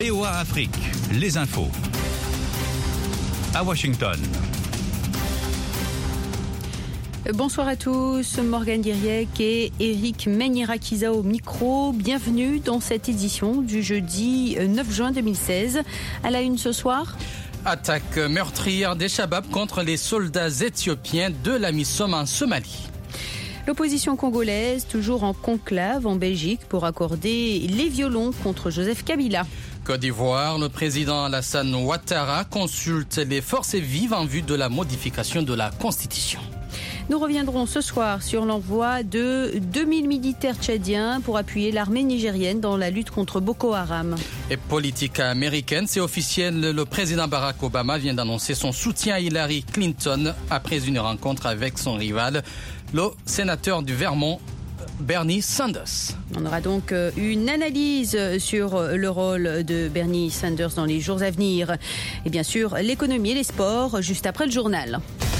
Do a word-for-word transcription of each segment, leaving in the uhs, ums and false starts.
V O A Afrique, les infos. À Washington. Bonsoir à tous, Morgane Diriec et Eric Menyerakiza au micro. Bienvenue dans cette édition du jeudi neuf juin deux mille seize. À la une ce soir. Attaque meurtrière des Shabab contre les soldats éthiopiens de la MISOM en Somalie. L'opposition congolaise, toujours en conclave en Belgique pour accorder les violons contre Joseph Kabila. Côte d'Ivoire, le président Alassane Ouattara consulte les forces vives en vue de la modification de la Constitution. Nous reviendrons ce soir sur l'envoi de deux mille militaires tchadiens pour appuyer l'armée nigérienne dans la lutte contre Boko Haram. Et politique américaine, c'est officiel, le président Barack Obama vient d'annoncer son soutien à Hillary Clinton après une rencontre avec son rival, le sénateur du Vermont, Bernie Sanders. On aura donc une analyse sur le rôle de Bernie Sanders dans les jours à venir. Et bien sûr, l'économie et les sports, juste après le journal.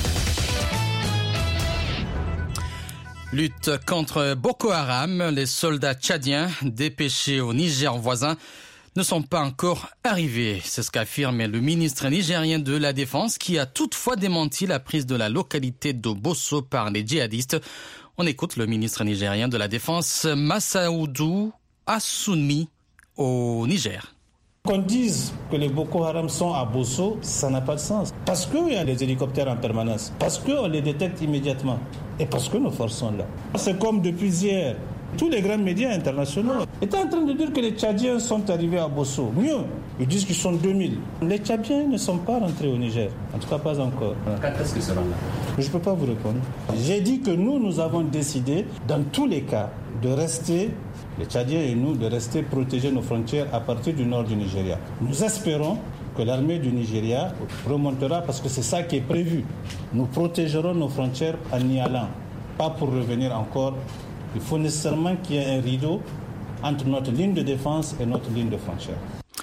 Lutte contre Boko Haram, les soldats tchadiens dépêchés au Niger voisin ne sont pas encore arrivés. C'est ce qu'affirme le ministre nigérien de la Défense qui a toutefois démenti la prise de la localité de Bosso par les djihadistes. On écoute le ministre nigérien de la Défense, Massaoudou Assoumi, au Niger. Qu'on dise que les Boko Haram sont à Bosso, ça n'a pas de sens. Parce qu'il y a des hélicoptères en permanence, parce qu'on les détecte immédiatement et parce que nos forces sont là. C'est comme depuis hier, tous les grands médias internationaux étaient en train de dire que les Tchadiens sont arrivés à Bosso. Mieux, ils disent qu'ils sont deux mille. Les Tchadiens ne sont pas rentrés au Niger, en tout cas pas encore. Quand est-ce qu'ils seront là ? Je ne peux pas vous répondre. J'ai dit que nous, nous avons décidé, dans tous les cas, de rester... les Tchadiens et nous, de rester protéger nos frontières à partir du nord du Nigeria. Nous espérons que l'armée du Nigeria remontera parce que c'est ça qui est prévu. Nous protégerons nos frontières en y allant, pas pour revenir encore. Il faut nécessairement qu'il y ait un rideau entre notre ligne de défense et notre ligne de frontière.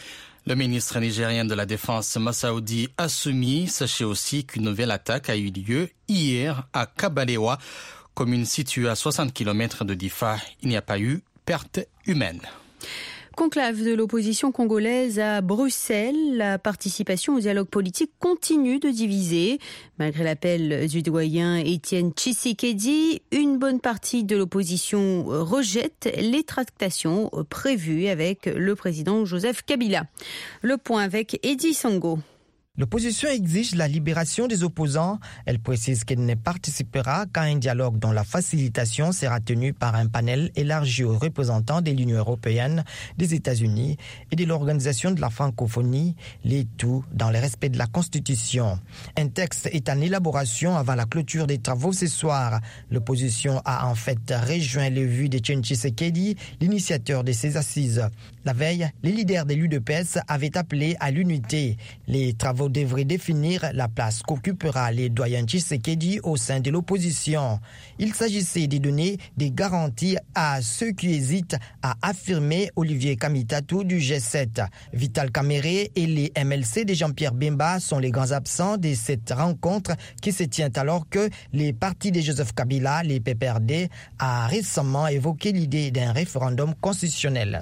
Le ministre nigérien de la Défense, Massaoudi Assoumi, sachez aussi qu'une nouvelle attaque a eu lieu hier à Kabalewa, commune située à soixante kilomètres de Difa. Il n'y a pas eu perte humaine. Conclave de l'opposition congolaise à Bruxelles, la participation au dialogue politique continue de diviser. Malgré l'appel du doyen Étienne Tshisekedi, une bonne partie de l'opposition rejette les tractations prévues avec le président Joseph Kabila. Le point avec Eddy Sango. L'opposition exige la libération des opposants. Elle précise qu'elle ne participera qu'à un dialogue dont la facilitation sera tenue par un panel élargi aux représentants de l'Union européenne, des États-Unis et de l'Organisation de la francophonie, les tout dans le respect de la Constitution. Un texte est en élaboration avant la clôture des travaux ce soir. L'opposition a en fait rejoint les vues de Étienne Tshisekedi, l'initiateur de ces assises. La veille, les leaders de l'U D P S avaient appelé à l'unité. Les travaux devrait définir la place qu'occupera les doyens Tshisekedi au sein de l'opposition. Il s'agissait de donner des garanties à ceux qui hésitent, a affirmé Olivier Kamitatou du G sept. Vital Kamerhe et les M L C de Jean-Pierre Bemba sont les grands absents de cette rencontre qui se tient alors que les partis de Joseph Kabila, les P P R D, a récemment évoqué l'idée d'un référendum constitutionnel.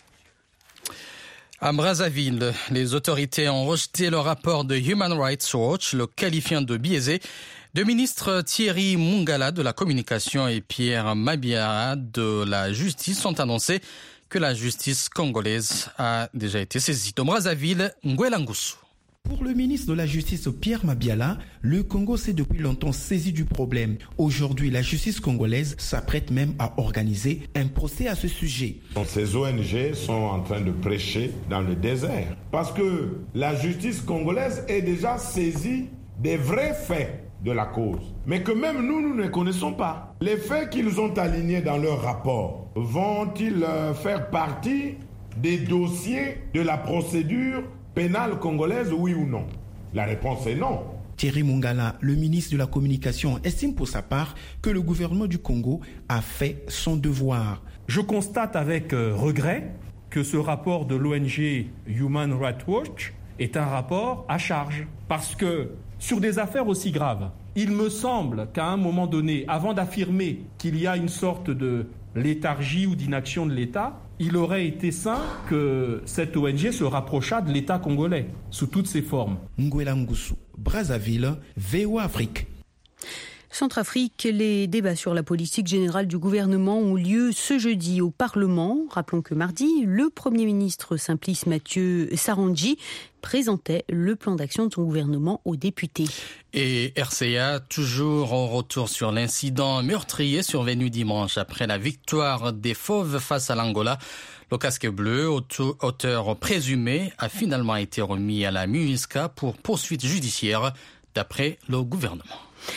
À Brazzaville, les autorités ont rejeté le rapport de Human Rights Watch, le qualifiant de biaisé. Deux ministres Thierry Mungala de la communication et Pierre Mabiala de la justice ont annoncé que la justice congolaise a déjà été saisie. De Brazzaville, Nguela Ngusu. Pour le ministre de la Justice Pierre Mabiala, le Congo s'est depuis longtemps saisi du problème. Aujourd'hui, la justice congolaise s'apprête même à organiser un procès à ce sujet. Donc, ces O N G sont en train de prêcher dans le désert parce que la justice congolaise est déjà saisie des vrais faits de la cause, mais que même nous, nous ne connaissons pas. Les faits qu'ils ont alignés dans leur rapport vont-ils faire partie des dossiers de la procédure pénale congolaise, oui ou non? La réponse est non. Thierry Mungala, le ministre de la Communication, estime pour sa part que le gouvernement du Congo a fait son devoir. Je constate avec euh, regret que ce rapport de l'O N G Human Rights Watch est un rapport à charge. Parce que sur des affaires aussi graves, il me semble qu'à un moment donné, avant d'affirmer qu'il y a une sorte de léthargie ou d'inaction de l'État, il aurait été sain que cette O N G se rapprochât de l'État congolais, sous toutes ses formes. Nguela Ngusu, Brazzaville, V O A Afrique. Centrafrique, les débats sur la politique générale du gouvernement ont lieu ce jeudi au Parlement. Rappelons que mardi, le Premier ministre Simplice Mathieu Sarandji présentait le plan d'action de son gouvernement aux députés. Et R C A, toujours en retour sur l'incident meurtrier survenu dimanche après la victoire des Fauves face à l'Angola. Le casque bleu, auteur présumé, a finalement été remis à la MINUSCA pour poursuite judiciaire, d'après le gouvernement.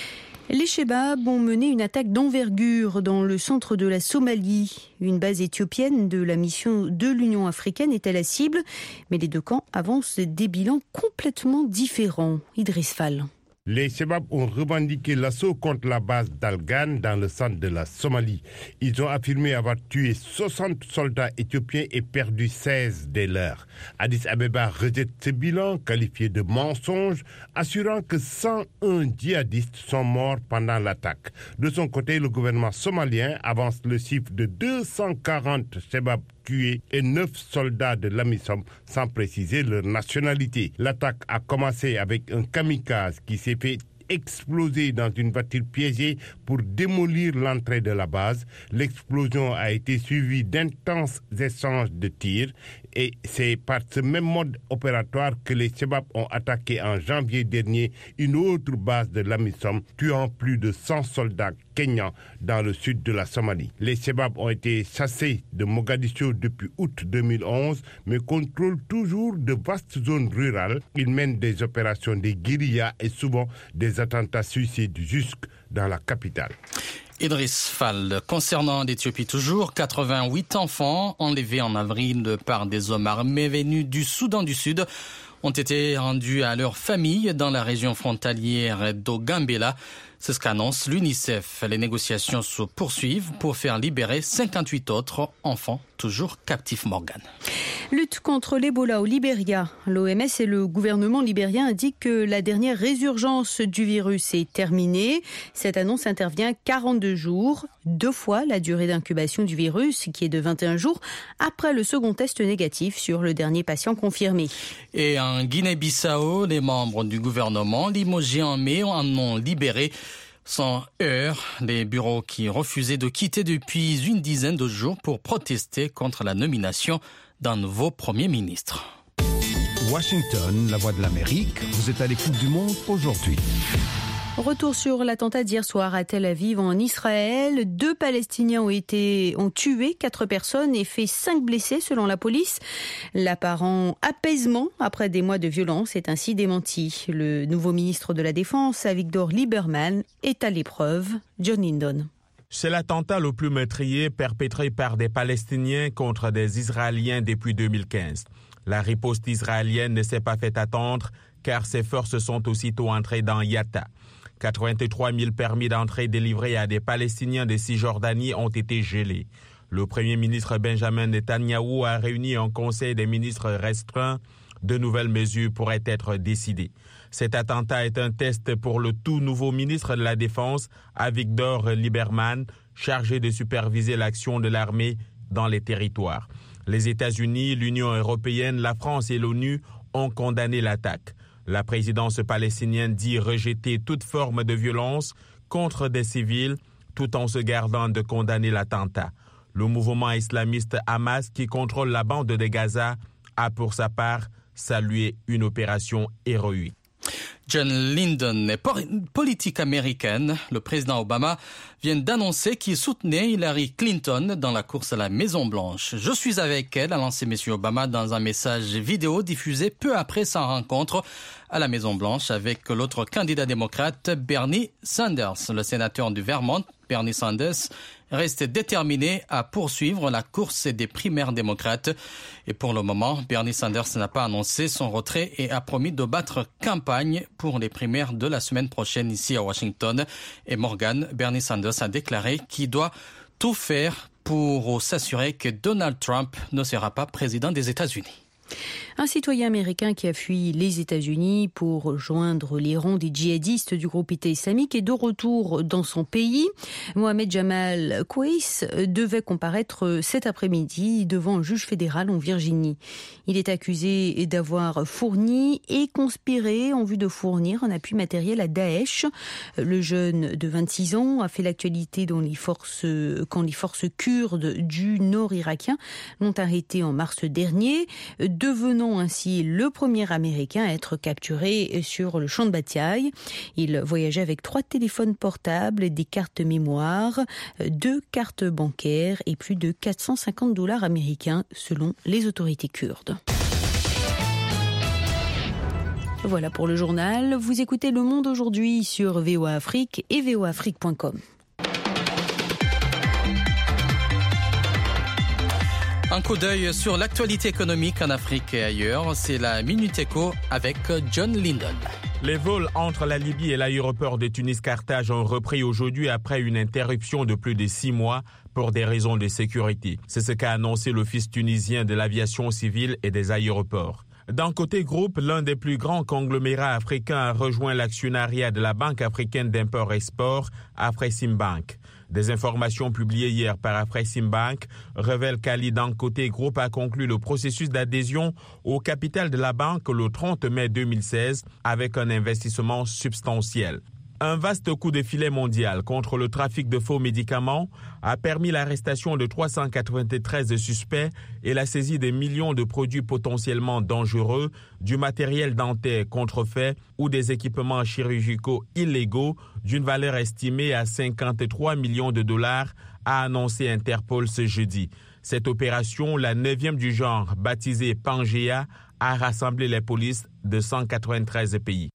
Les Chebabs ont mené une attaque d'envergure dans le centre de la Somalie. Une base éthiopienne de la mission de l'Union africaine était la cible, mais les deux camps avancent des bilans complètement différents. Idriss Fall. Les Chebabs ont revendiqué l'assaut contre la base d'Algan dans le centre de la Somalie. Ils ont affirmé avoir tué soixante soldats éthiopiens et perdu seize des leurs. Addis Abeba rejette ce bilan qualifié de mensonge, assurant que cent un djihadistes sont morts pendant l'attaque. De son côté, le gouvernement somalien avance le chiffre de deux cent quarante Chebabs tués et neuf soldats de l'AMISOM sans préciser leur nationalité. L'attaque a commencé avec un kamikaze qui s'est fait exploser dans une voiture piégée pour démolir l'entrée de la base. L'explosion a été suivie d'intenses échanges de tirs et c'est par ce même mode opératoire que les Chebabs ont attaqué en janvier dernier une autre base de l'AMISOM, tuant plus de cent soldats kenyans dans le sud de la Somalie. Les Chebabs ont été chassés de Mogadiscio depuis août deux mille onze, mais contrôlent toujours de vastes zones rurales. Ils mènent des opérations de guérilla et souvent des attentats suicides jusque dans la capitale. Idriss Fall, concernant l'Éthiopie toujours, quatre-vingt-huit enfants enlevés en avril par des hommes armés venus du Soudan du Sud ont été rendus à leur famille dans la région frontalière d'Ogambela. C'est ce qu'annonce l'UNICEF. Les négociations se poursuivent pour faire libérer cinquante-huit autres enfants, toujours captifs. Morgan. Lutte contre l'Ebola au Libéria. L'O M S et le gouvernement libérien indiquent que la dernière résurgence du virus est terminée. Cette annonce intervient quarante-deux jours, deux fois la durée d'incubation du virus, qui est de vingt et un jours, après le second test négatif sur le dernier patient confirmé. Et en Guinée-Bissau, les membres du gouvernement limogés en mai en ont libéré sans heurts les bureaux qui refusaient de quitter depuis une dizaine de jours pour protester contre la nomination d'un nouveau Premier ministre. Washington, la voix de l'Amérique, vous êtes à l'écoute du monde aujourd'hui. Retour sur l'attentat d'hier soir à Tel Aviv en Israël. Deux Palestiniens ont été, ont tué quatre personnes et fait cinq blessés selon la police. L'apparent apaisement après des mois de violence est ainsi démenti. Le nouveau ministre de la Défense, Avigdor Lieberman, est à l'épreuve. John Lindon. C'est l'attentat le plus meurtrier perpétré par des Palestiniens contre des Israéliens depuis deux mille quinze. La riposte israélienne ne s'est pas fait attendre car ses forces sont aussitôt entrées dans Yatta. quatre-vingt-trois mille permis d'entrée délivrés à des Palestiniens de Cisjordanie ont été gelés. Le Premier ministre Benjamin Netanyahou a réuni un conseil des ministres restreint. De nouvelles mesures pourraient être décidées. Cet attentat est un test pour le tout nouveau ministre de la Défense, Avigdor Lieberman, chargé de superviser l'action de l'armée dans les territoires. Les États-Unis, l'Union européenne, la France et l'ONU ont condamné l'attaque. La présidence palestinienne dit rejeter toute forme de violence contre des civils, tout en se gardant de condamner l'attentat. Le mouvement islamiste Hamas, qui contrôle la bande de Gaza, a pour sa part salué une opération héroïque. John Lindon est politique américaine. Le président Obama vient d'annoncer qu'il soutenait Hillary Clinton dans la course à la Maison-Blanche. Je suis avec elle, a lancé M. Obama dans un message vidéo diffusé peu après sa rencontre à la Maison-Blanche avec l'autre candidat démocrate, Bernie Sanders. Le sénateur du Vermont, Bernie Sanders, reste déterminé à poursuivre la course des primaires démocrates. Et pour le moment, Bernie Sanders n'a pas annoncé son retrait et a promis de battre campagne pour les primaires de la semaine prochaine ici à Washington. Et Morgan, Bernie Sanders a déclaré qu'il doit tout faire pour s'assurer que Donald Trump ne sera pas président des États-Unis. Un citoyen américain qui a fui les États-Unis pour rejoindre les rangs des djihadistes du groupe État islamique est de retour dans son pays. Mohamed Jamal Kouais devait comparaître cet après-midi devant un juge fédéral en Virginie. Il est accusé d'avoir fourni et conspiré en vue de fournir un appui matériel à Daesh. Le jeune de vingt-six ans a fait l'actualité dans les forces, quand les forces kurdes du nord irakien l'ont arrêté en mars dernier, devenant ainsi le premier Américain à être capturé sur le champ de bataille. Il voyageait avec trois téléphones portables, des cartes mémoire, deux cartes bancaires et plus de quatre cent cinquante dollars américains selon les autorités kurdes. Voilà pour le journal. Vous écoutez Le Monde aujourd'hui sur V O A Afrique et v o afrique point com. Un coup d'œil sur l'actualité économique en Afrique et ailleurs, c'est la Minute Éco avec John Lyndon. Les vols entre la Libye et l'aéroport de Tunis-Carthage ont repris aujourd'hui après une interruption de plus de six mois pour des raisons de sécurité. C'est ce qu'a annoncé l'Office tunisien de l'aviation civile et des aéroports. D'un côté groupe, l'un des plus grands conglomérats africains a rejoint l'actionnariat de la Banque africaine d'import-export, Afreximbank. Des informations publiées hier par Afreximbank révèlent qu'Ali Dangote Group a conclu le processus d'adhésion au capital de la banque le trente mai deux mille seize avec un investissement substantiel. Un vaste coup de filet mondial contre le trafic de faux médicaments a permis l'arrestation de trois cent quatre-vingt-treize suspects et la saisie de millions de produits potentiellement dangereux, du matériel dentaire contrefait ou des équipements chirurgicaux illégaux d'une valeur estimée à cinquante-trois millions de dollars, a annoncé Interpol ce jeudi. Cette opération, la neuvième du genre, baptisée Pangea, a rassemblé les polices de cent quatre-vingt-treize pays.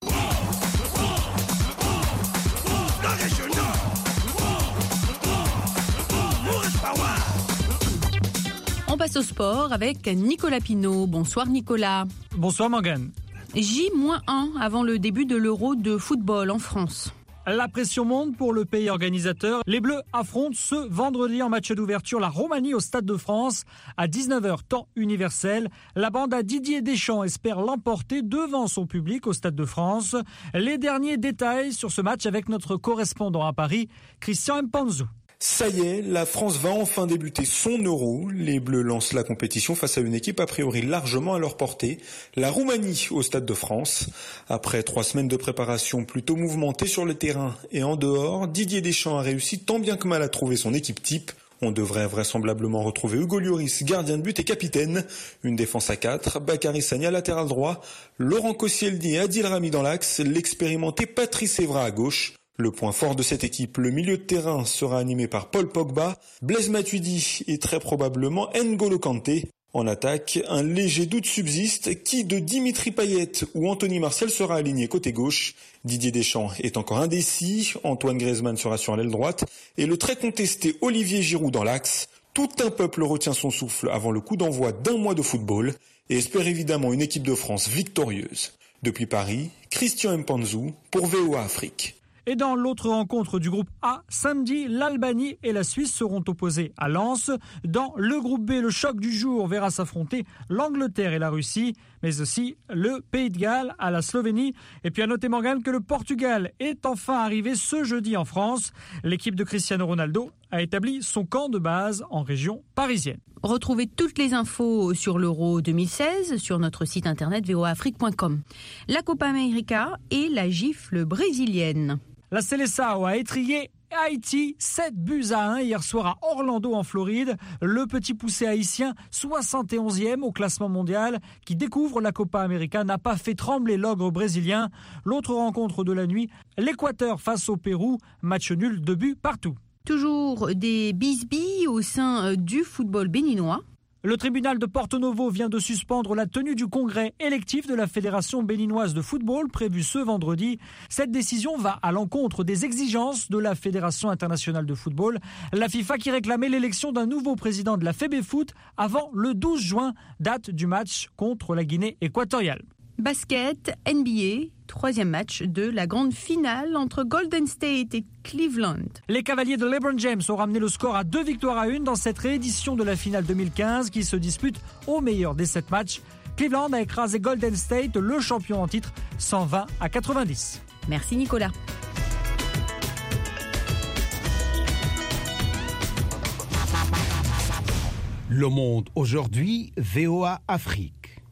On passe au sport avec Nicolas Pinault. Bonsoir Nicolas. Bonsoir Morgane. J un avant le début de l'Euro de football en France. La pression monte pour le pays organisateur. Les Bleus affrontent ce vendredi en match d'ouverture la Roumanie au Stade de France à dix-neuf heures temps universel. La bande à Didier Deschamps espère l'emporter devant son public au Stade de France. Les derniers détails sur ce match avec notre correspondant à Paris, Christian Mpanzu. Ça y est, la France va enfin débuter son Euro. Les Bleus lancent la compétition face à une équipe a priori largement à leur portée, la Roumanie au Stade de France. Après trois semaines de préparation plutôt mouvementée sur le terrain et en dehors, Didier Deschamps a réussi tant bien que mal à trouver son équipe type. On devrait vraisemblablement retrouver Hugo Lloris, gardien de but et capitaine. Une défense à quatre, Bakary Sagna latéral droit, Laurent Koscielny et Adil Rami dans l'axe, l'expérimenté Patrice Evra à gauche. Le point fort de cette équipe, le milieu de terrain, sera animé par Paul Pogba, Blaise Matuidi et très probablement N'Golo Kanté. En attaque, un léger doute subsiste, qui de Dimitri Payet ou Anthony Martial sera aligné côté gauche. Didier Deschamps est encore indécis, Antoine Griezmann sera sur l'aile droite et le très contesté Olivier Giroud dans l'axe. Tout un peuple retient son souffle avant le coup d'envoi d'un mois de football et espère évidemment une équipe de France victorieuse. Depuis Paris, Christian Mpanzu pour V O A Afrique. Et dans l'autre rencontre du groupe A, samedi, l'Albanie et la Suisse seront opposés à Lens. Dans le groupe B, le choc du jour verra s'affronter l'Angleterre et la Russie, mais aussi le Pays de Galles à la Slovénie. Et puis à noter Morgane que le Portugal est enfin arrivé ce jeudi en France. L'équipe de Cristiano Ronaldo a établi son camp de base en région parisienne. Retrouvez toutes les infos sur l'Euro deux mille seize sur notre site internet v o a afrique point com. La Copa América et la gifle brésilienne. La Seleção a étrillé Haïti, sept buts à un hier soir à Orlando en Floride. Le petit poussé haïtien, soixante et onzième au classement mondial, qui découvre la Copa América, n'a pas fait trembler l'ogre brésilien. L'autre rencontre de la nuit, l'Équateur face au Pérou, match nul, deux buts partout. Toujours des bisbilles au sein du football béninois. Le tribunal de Porto Novo vient de suspendre la tenue du congrès électif de la Fédération béninoise de football prévu ce vendredi. Cette décision va à l'encontre des exigences de la Fédération internationale de football, la FIFA qui réclamait l'élection d'un nouveau président de la FEBEFOOT avant le douze juin, date du match contre la Guinée équatoriale. Basket, N B A, troisième match de la grande finale entre Golden State et Cleveland. Les Cavaliers de LeBron James ont ramené le score à deux victoires à une dans cette réédition de la finale deux mille quinze qui se dispute au meilleur des sept matchs. Cleveland a écrasé Golden State, le champion en titre, cent vingt à quatre-vingt-dix. Merci Nicolas. Le Monde aujourd'hui, V O A Afrique.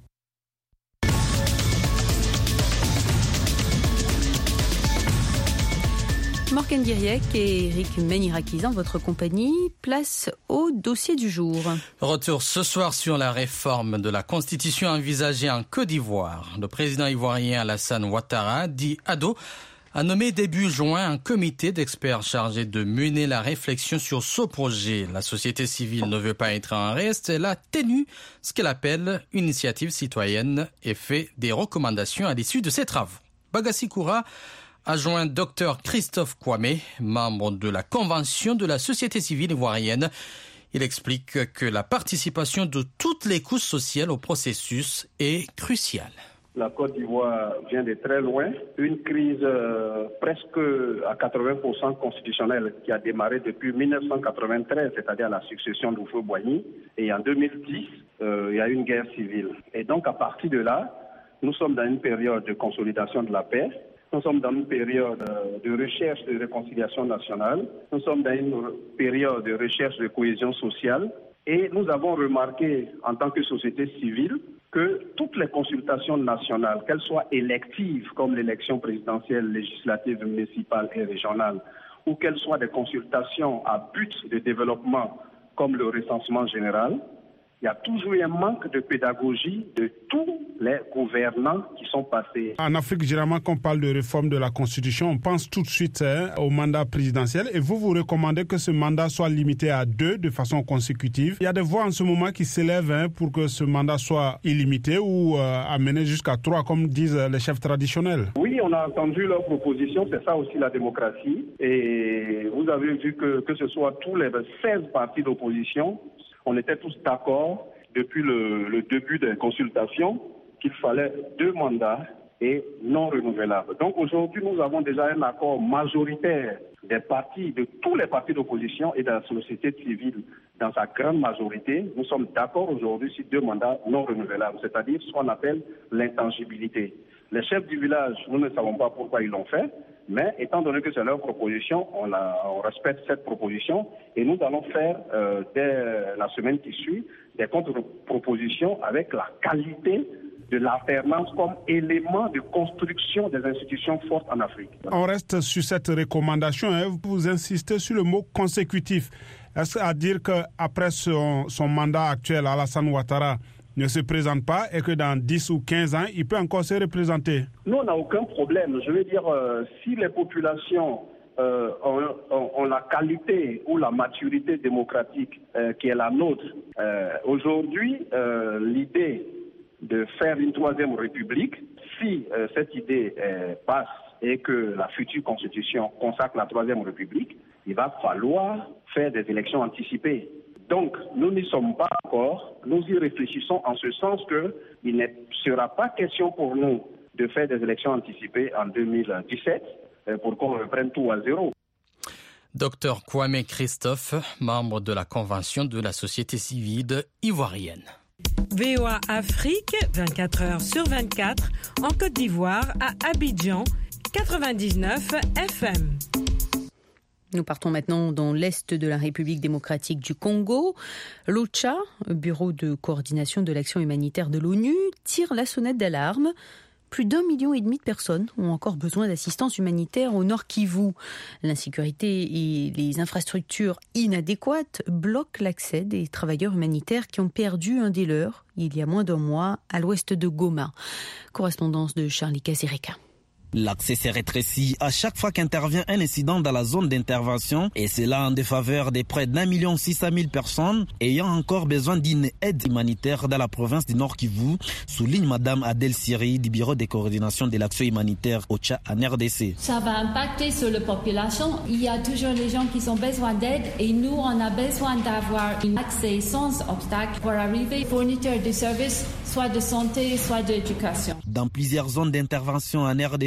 Morgan Diriek et Eric Menirakiz en votre compagnie, place au dossier du jour. Retour ce soir sur la réforme de la Constitution envisagée en Côte d'Ivoire. Le président ivoirien Alassane Ouattara, dit Ado, a nommé début juin un comité d'experts chargé de mener la réflexion sur ce projet. La société civile ne veut pas être en reste. Elle a tenu ce qu'elle appelle une initiative citoyenne et fait des recommandations à l'issue de ses travaux. Bagassi Koura a joint Dr Christophe Kwame, membre de la Convention de la société civile ivoirienne. Il explique que la participation de toutes les couches sociales au processus est cruciale. La Côte d'Ivoire vient de très loin. Une crise euh, presque à quatre-vingts pour cent constitutionnelle qui a démarré depuis mille neuf cent quatre-vingt-treize, c'est-à-dire la succession d'Houphouët-Boigny. Et en deux mille dix, euh, il y a eu une guerre civile. Et donc à partir de là, nous sommes dans une période de consolidation de la paix. Nous sommes dans une période de recherche de réconciliation nationale. Nous sommes dans une période de recherche de cohésion sociale. Et nous avons remarqué, en tant que société civile, que toutes les consultations nationales, qu'elles soient électives, comme l'élection présidentielle, législative, municipale et régionale, ou qu'elles soient des consultations à but de développement, comme le recensement général, il y a toujours eu un manque de pédagogie de tous les gouvernants qui sont passés. En Afrique, généralement, quand on parle de réforme de la Constitution, on pense tout de suite hein, au mandat présidentiel. Et vous, vous recommandez que ce mandat soit limité à deux de façon consécutive. Il y a des voix en ce moment qui s'élèvent hein, pour que ce mandat soit illimité ou euh, amené jusqu'à trois, comme disent les chefs traditionnels. Oui, on a entendu leurs propositions. C'est ça aussi la démocratie. Et vous avez vu que, que ce soit tous les seize partis d'opposition, on était tous d'accord depuis le, le début des consultations qu'il fallait deux mandats et non renouvelables. Donc aujourd'hui, nous avons déjà un accord majoritaire des partis, de tous les partis d'opposition et de la société civile dans sa grande majorité. Nous sommes d'accord aujourd'hui sur deux mandats non renouvelables, c'est-à-dire ce qu'on appelle l'intangibilité. Les chefs du village, nous ne savons pas pourquoi ils l'ont fait, mais étant donné que c'est leur proposition, on, a, on respecte cette proposition et nous allons faire, euh, dès la semaine qui suit, des contre-propositions avec la qualité de l'alternance comme élément de construction des institutions fortes en Afrique. On reste sur cette recommandation, hein. Vous insistez sur le mot consécutif. Est-ce à dire qu'après son, son mandat actuel, Alassane Ouattara ne se présente pas et que dans dix ou quinze ans, il peut encore se représenter? Nous, on n'a aucun problème. Je veux dire, euh, si les populations euh, ont, ont, ont la qualité ou la maturité démocratique euh, qui est la nôtre, euh, aujourd'hui, euh, l'idée de faire une troisième république, si euh, cette idée euh, passe et que la future constitution consacre la troisième république, il va falloir faire des élections anticipées. Donc, nous n'y sommes pas encore. Nous y réfléchissons en ce sens qu'il ne sera pas question pour nous de faire des élections anticipées en deux mille dix-sept pour qu'on reprenne tout à zéro. Docteur Kwame Christophe, membre de la Convention de la société civile ivoirienne. V O A Afrique, vingt-quatre heures sur vingt-quatre, en Côte d'Ivoire, à Abidjan, quatre-vingt-dix-neuf F M. Nous partons maintenant dans l'est de la République démocratique du Congo. L'OCHA, Bureau de coordination de l'action humanitaire de l'ONU, tire la sonnette d'alarme. Plus d'un million et demi de personnes ont encore besoin d'assistance humanitaire au Nord Kivu. L'insécurité et les infrastructures inadéquates bloquent l'accès des travailleurs humanitaires qui ont perdu un des leurs il y a moins d'un mois à l'ouest de Goma. Correspondance de Charlie Kazereka. L'accès s'est rétréci à chaque fois qu'intervient un incident dans la zone d'intervention et cela en défaveur des près d'un million six cent mille personnes ayant encore besoin d'une aide humanitaire dans la province du Nord Kivu, souligne Madame Adèle Siri du Bureau de coordination de l'action humanitaire OCHA en R D C. Ça va impacter sur la population. Il y a toujours les gens qui ont besoin d'aide et nous, on a besoin d'avoir un accès sans obstacle pour arriver fournisseurs de services, soit de santé, soit d'éducation. Dans plusieurs zones d'intervention en R D C,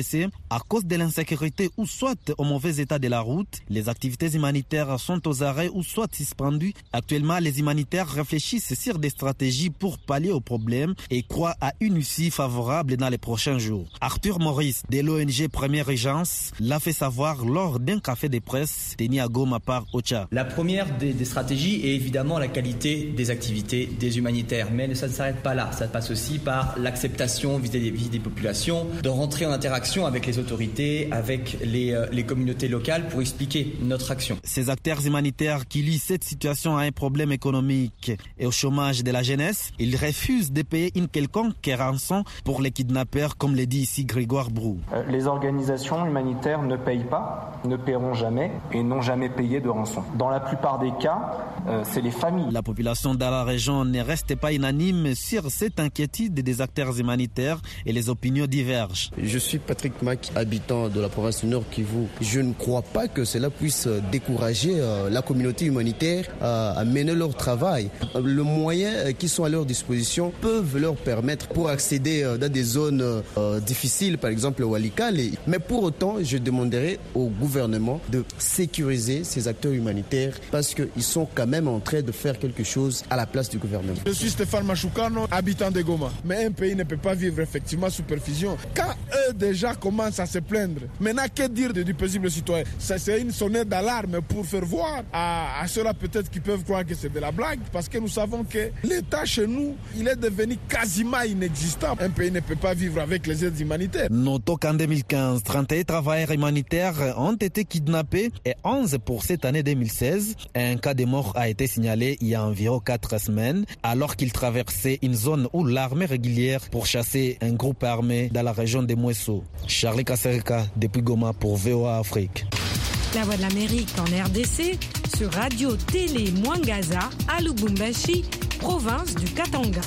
cessé à cause de l'insécurité ou soit au mauvais état de la route. Les activités humanitaires sont aux arrêts ou soit suspendues. Actuellement, les humanitaires réfléchissent sur des stratégies pour pallier aux problèmes et croient à une issue favorable dans les prochains jours. Arthur Maurice de l'O N G Première Urgence l'a fait savoir lors d'un café de presse tenu à Goma par Ocha. La première des, des stratégies est évidemment la qualité des activités des humanitaires, mais ça ne s'arrête pas là. Ça passe aussi par l'acceptation vis-à-vis des populations, de rentrer en interaction avec les autorités, avec les, euh, les communautés locales pour expliquer notre action. Ces acteurs humanitaires qui lient cette situation à un problème économique et au chômage de la jeunesse, ils refusent de payer une quelconque rançon pour les kidnappeurs, comme le dit ici Grégoire Brou. Euh, les organisations humanitaires ne payent pas, ne paieront jamais et n'ont jamais payé de rançon. Dans la plupart des cas, euh, c'est les familles. La population de la région ne reste pas unanime sur cette inquiétude des acteurs humanitaires et les opinions divergent. Je suis Patrick Mack, habitant de la province du Nord Kivu. Je ne crois pas que cela puisse décourager euh, la communauté humanitaire euh, à mener leur travail. Euh, le moyen euh, qui sont à leur disposition peuvent leur permettre pour accéder euh, dans des zones euh, difficiles, par exemple au Walikale. Mais pour autant, je demanderai au gouvernement de sécuriser ces acteurs humanitaires parce qu'ils sont quand même en train de faire quelque chose à la place du gouvernement. Je suis Stéphane Machoukano, habitant de Goma. Mais un pays ne peut pas vivre effectivement sous perfusion. Quand eux déjà commencent à se plaindre, maintenant que dire du paisible citoyen? Ça, c'est une sonnette d'alarme pour faire voir à, à ceux-là peut-être qui peuvent croire que c'est de la blague, parce que nous savons que l'État chez nous, il est devenu quasiment inexistant. Un pays ne peut pas vivre avec les aides humanitaires. Notons qu'en deux mille quinze, trente et un travailleurs humanitaires ont été kidnappés et onze pour cette année deux mille seize. Un cas de mort a été signalé il y a environ quatre semaines, alors qu'ils traversaient une zone où l'armée régulière pour chasser un groupe armé dans la région de Mouesso. Charlie Kasserika depuis Goma pour V O A Afrique. La Voix de l'Amérique en R D C sur Radio Télé Mwangaza à Lubumbashi, province du Katanga.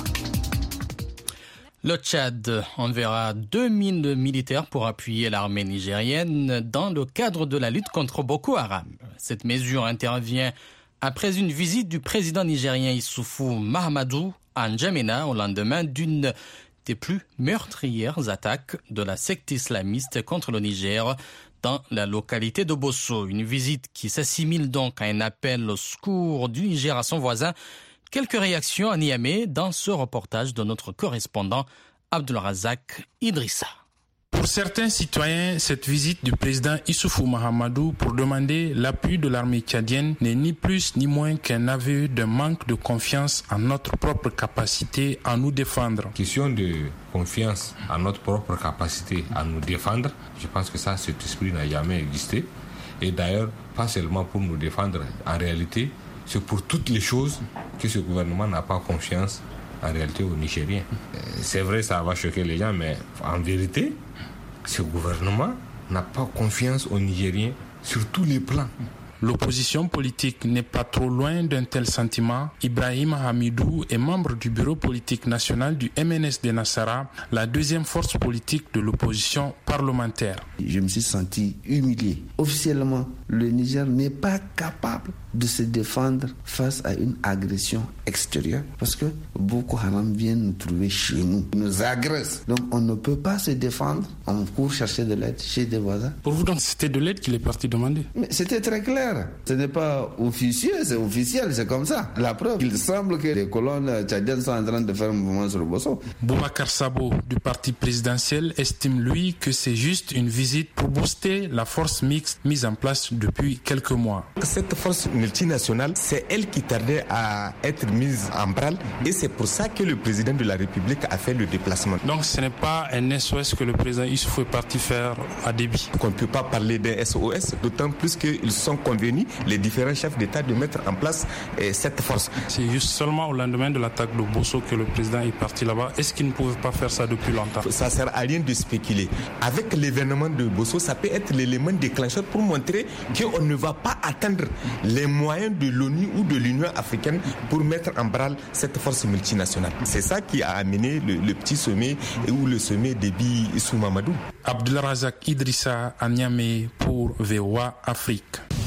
Le Tchad enverra deux mille militaires pour appuyer l'armée nigérienne dans le cadre de la lutte contre Boko Haram. Cette mesure intervient après une visite du président nigérien Issoufou Mahamadou à N'Djamena au lendemain d'une des plus meurtrières attaques de la secte islamiste contre le Niger dans la localité de Bosso. Une visite qui s'assimile donc à un appel au secours du Niger à son voisin. Quelques réactions à Niamey dans ce reportage de notre correspondant Abdelrazak Idrissa. Pour certains citoyens, cette visite du président Issoufou Mahamadou pour demander l'appui de l'armée tchadienne n'est ni plus ni moins qu'un aveu de manque de confiance en notre propre capacité à nous défendre. Question de confiance en notre propre capacité à nous défendre, je pense que ça, cet esprit n'a jamais existé. Et d'ailleurs, pas seulement pour nous défendre, en réalité, c'est pour toutes les choses que ce gouvernement n'a pas confiance en réalité aux Nigériens. C'est vrai, ça va choquer les gens, mais en vérité, ce gouvernement n'a pas confiance aux Nigériens sur tous les plans. L'opposition politique n'est pas trop loin d'un tel sentiment. Ibrahim Hamidou est membre du bureau politique national du M N S de Nassara, la deuxième force politique de l'opposition parlementaire. Je me suis senti humilié. Officiellement, le Niger n'est pas capable de se défendre face à une agression extérieure parce que Boko Haram vient nous trouver chez nous, ils nous agressent. Donc on ne peut pas se défendre, on court chercher de l'aide chez des voisins. Pour vous donc c'était de l'aide qu'il est parti demander? Mais c'était très clair, ce n'est pas officieux, c'est officiel, c'est comme ça. La preuve, il semble que les colonnes tchadiennes sont en train de faire un mouvement sur le Bosso. Boubacar Sabo du parti présidentiel estime lui que c'est juste une visite pour booster la force mixte mise en place depuis quelques mois. Cette force multinationale, c'est elle qui tardait à être mise en branle et c'est pour ça que le président de la République a fait le déplacement. Donc ce n'est pas un S O S que le président Issoufou est parti faire à Déby. On ne peut pas parler d'un S O S, d'autant plus qu'ils sont convenus, les différents chefs d'État, de mettre en place eh, cette force. C'est juste seulement au lendemain de l'attaque de Bosso que le président est parti là-bas. Est-ce qu'il ne pouvait pas faire ça depuis longtemps? Ça ne sert à rien de spéculer. Avec l'événement de Bosso, ça peut être l'élément déclencheur pour montrer qu'on ne va pas atteindre les moyens de l'ONU ou de l'Union africaine pour mettre en branle cette force multinationale. C'est ça qui a amené le, le petit sommet ou le sommet Déby Issou Mamadou. Abdelrazak Idrissa à Niamey pour V O A Afrique.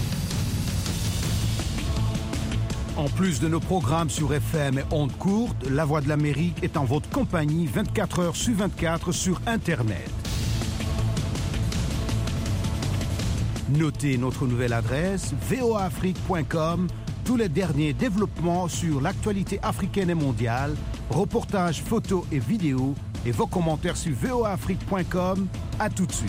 En plus de nos programmes sur F M et ondes courtes, La Voix de l'Amérique est en votre compagnie vingt-quatre heures sur vingt-quatre sur Internet. Notez notre nouvelle adresse v o a afrique point com. Tous les derniers développements sur l'actualité africaine et mondiale, reportages, photos et vidéos, et vos commentaires sur v o a afrique point com. À tout de suite.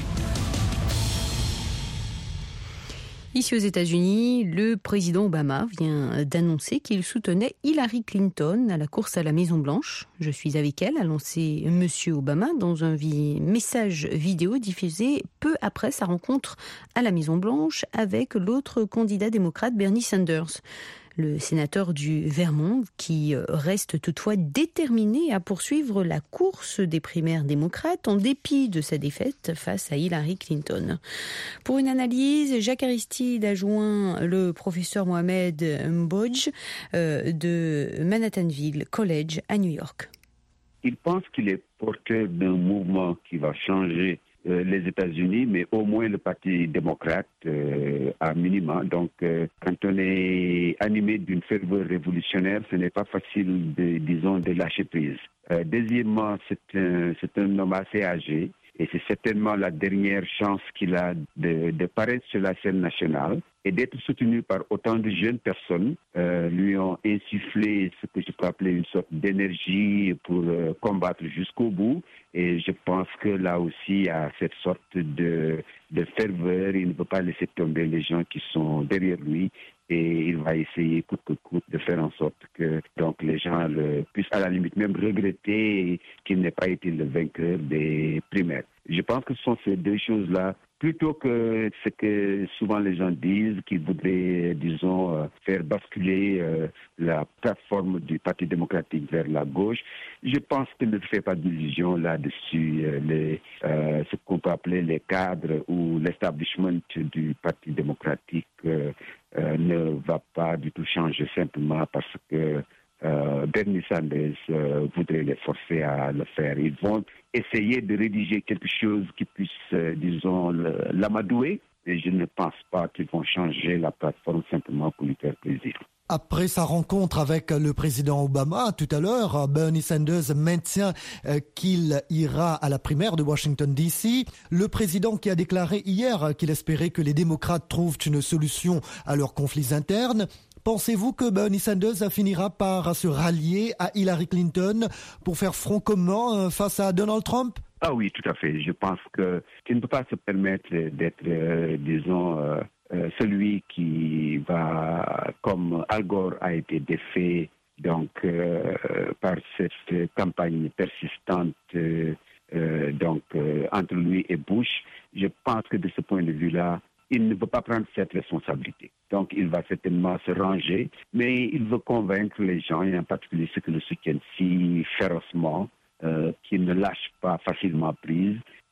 Ici aux États-Unis, le président Obama vient d'annoncer qu'il soutenait Hillary Clinton à la course à la Maison-Blanche. Je suis avec elle, a lancé Monsieur Obama dans un vi- message vidéo diffusé peu après sa rencontre à la Maison-Blanche avec l'autre candidat démocrate Bernie Sanders. Le sénateur du Vermont, qui reste toutefois déterminé à poursuivre la course des primaires démocrates en dépit de sa défaite face à Hillary Clinton. Pour une analyse, Jacques Aristide a joint le professeur Mohamed Mbodj euh, de Manhattanville College à New York. Il pense qu'il est porteur d'un mouvement qui va changer euh, les États-Unis, mais au moins le Parti démocrate euh, à minima. Donc, euh, quand on est animé d'une ferveur révolutionnaire, ce n'est pas facile, de, disons, de lâcher prise. Euh, deuxièmement, c'est un, c'est un homme assez âgé. Et c'est certainement la dernière chance qu'il a de, de paraître sur la scène nationale et d'être soutenu par autant de jeunes personnes, euh, lui ont insufflé ce que je peux appeler une sorte d'énergie pour euh, combattre jusqu'au bout. Et je pense que là aussi, il y a cette sorte de, de ferveur. Il ne peut pas laisser tomber les gens qui sont derrière lui. Et il va essayer coûte que coûte de faire en sorte que donc les gens le, puissent à la limite même regretter qu'il n'ait pas été le vainqueur des primaires. Je pense que ce sont ces deux choses-là, plutôt que ce que souvent les gens disent, qu'ils voudraient, disons, faire basculer euh, la plateforme du Parti démocratique vers la gauche. Je pense qu'il ne fait pas d'illusion là-dessus. Euh, les, euh, ce qu'on peut appeler les cadres ou l'establishment du Parti démocratique euh, euh, ne va pas du tout changer simplement parce que Euh, Bernie Sanders euh, voudrait les forcer à le faire. Ils vont essayer de rédiger quelque chose qui puisse, euh, disons, le, l'amadouer, et je ne pense pas qu'ils vont changer la plateforme simplement pour lui faire plaisir. Après sa rencontre avec le président Obama tout à l'heure, Bernie Sanders maintient euh, qu'il ira à la primaire de Washington D C. Le président qui a déclaré hier qu'il espérait que les démocrates trouvent une solution à leurs conflits internes. Pensez-vous que Bernie Sanders finira par se rallier à Hillary Clinton pour faire front commun face à Donald Trump? Ah oui, tout à fait. Je pense que qu'il ne peut pas se permettre d'être, euh, disons, euh, euh, celui qui va, comme Al Gore a été défait, donc euh, par cette campagne persistante, euh, euh, donc euh, entre lui et Bush. Je pense que de ce point de vue-là, il ne veut pas prendre cette responsabilité. Donc, il va certainement se ranger, mais il veut convaincre les gens, et en particulier ceux qui le soutiennent si férocement, euh, qu'ils ne lâchent pas facilement prise.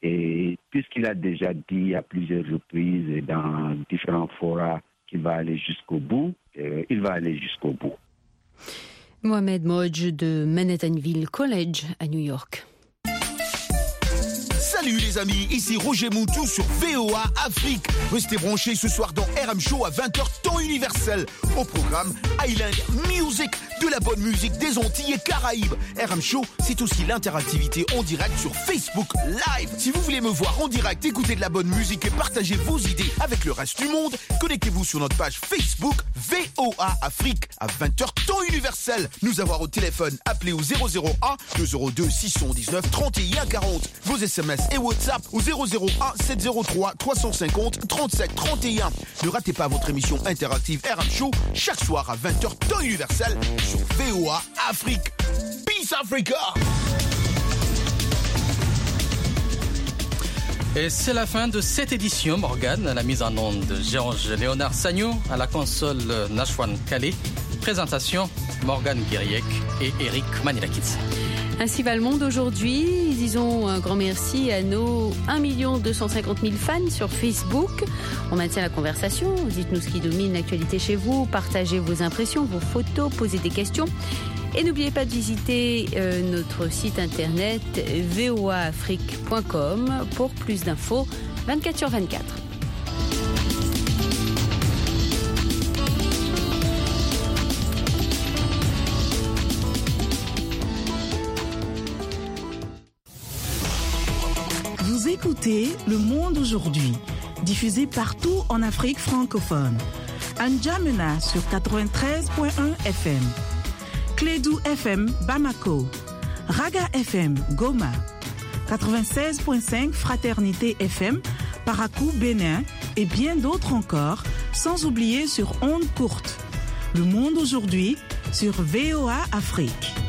Et puisqu'il a déjà dit à plusieurs reprises et dans différents forats qu'il va aller jusqu'au bout, euh, il va aller jusqu'au bout. Mohamed Mbodj de Manhattanville College à New York. Salut les amis, ici Roger Moutou sur V O A Afrique. Restez branchés ce soir dans R M Show à vingt heures temps universel. Au programme Island Music, de la bonne musique des Antilles et Caraïbes. R M Show, c'est aussi l'interactivité en direct sur Facebook Live. Si vous voulez me voir en direct, écouter de la bonne musique et partager vos idées avec le reste du monde, connectez-vous sur notre page Facebook V O A Afrique à vingt heures temps universel. Nous avoir au téléphone, appelez au zéro zéro un deux zéro deux six un neuf trente et un quarante. Vos S M S et WhatsApp au zéro zéro un sept zéro trois trois cent cinquante trente-sept trente et un. Ne ratez pas votre émission interactive R M Show chaque soir à vingt heures temps universel sur V O A Afrique. Peace Africa! Et c'est la fin de cette édition, Morgane, à la mise en onde de Georges Léonard Sagnon, à la console Nashwan Calais, présentation Morgane Guiriec et Eric Manilakis. Ainsi va le monde aujourd'hui. Disons un grand merci à nos un million deux cent cinquante mille fans sur Facebook. On maintient la conversation. Dites-nous ce qui domine l'actualité chez vous. Partagez vos impressions, vos photos, posez des questions. Et n'oubliez pas de visiter euh, notre site internet v o a afrique point com pour plus d'infos vingt-quatre sur vingt-quatre. Vous écoutez Le Monde aujourd'hui. diffusée partout en Afrique francophone. N'Djamena sur quatre-vingt-treize point un F M. Clédou F M Bamako. Raga F M Goma. quatre-vingt-seize point cinq Fraternité F M Parakou Bénin et bien d'autres encore, sans oublier sur ondes courtes. Le monde aujourd'hui sur V O A Afrique.